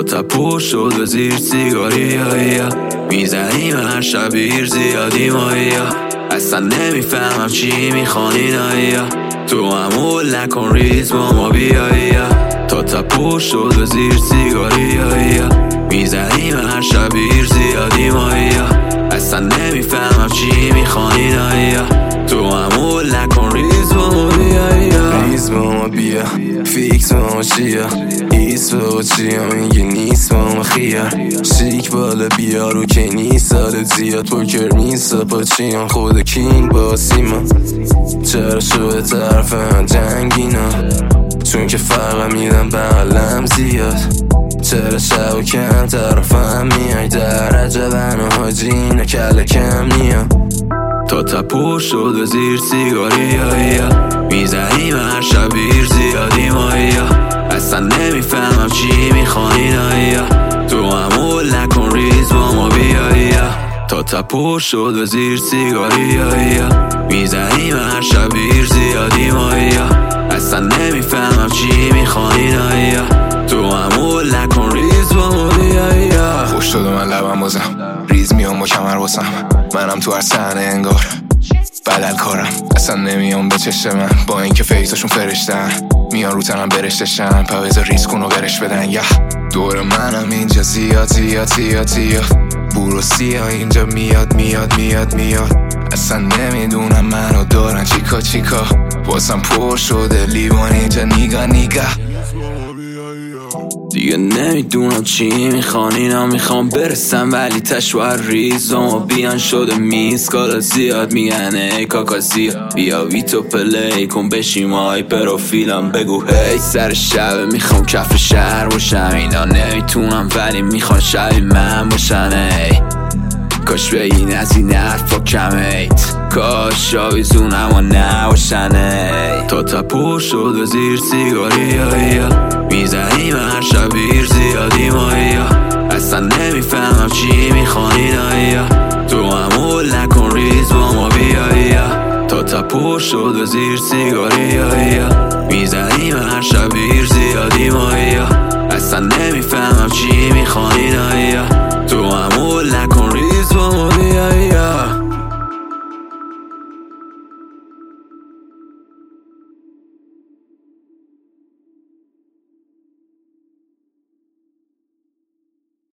تا پر شد و زیر سیگاری میزنیم هر شب بیر زیادی مایی اصلا نمیفهمم چی میخوان اینایی تو عمول نکن ریز با ما بیایی تا پر شد و زیر سیگاری میزنیم هر شب بیر زیادی مایی اصلا نمیفهمم چی میخوان اینایی تو عمول نکن ریز با ما بیایی ریز با ما بیا فیکس با ما چیه ایس با ما چیه میگه نیست با ما خیار شیک بالا بیا رو که نیست سال زیاد پوکر نیست با چیان خود کینگ با سیما چرا شده طرف من جنگینا چون که فرق میدم بغلم زیاد چرا شب و کم طرفم میای در عجبن و حاجین کل کم نیا تا پر شد و زیر سیگاری میزنیم هر شب بیر زیادی مایی اصلا نمیفهمم چی میخوان اینایی تو عمول نکن ریز با ما بیایی تا پر شد و زیر سیگاری میزنیم هر شب بیر زیادی مایی اصلا نمیفهمم چی میخوان اینایی تو عمول نکن ریز با ما بیایی خوش شد و من لبم بازم ریز میام با کمر باسم منم تو هر صحنه انگار بدل کارم اصلا نمیام به چشم من با اینکه فیکساشون فرشتن میان رو تنم برشتشن پاویزا ریز کن و برش بدن دور منم اینجا زیاد بورو سیاه اینجا میاد اصلا نمیدونم منو دارن چیکا واسم پر شده لیوان اینجا نیگا دیگه نمیدونم چی میخوان اینا میخوام برسم ولی تشوار ریزم بیان شده میسکالا زیاد میگن ای کاکاسی بیا ویتو پلی کن بشیم های پروفیلم بگو هی سر شب میخوام کف شهر باشم اینا نمیتونم ولی میخوان شبی من باشن ای کاش بگین از این حرفا کمیت کاش آویزونم و نباشن ای تا پر شد و زیر سیگاری میزنیم هر شب بیر زیادی مایی اصلا نمیفهمم چی میخوان اینایی تو عمول نکن ریز با ما بیایی تا پر شد و زیر سیگاری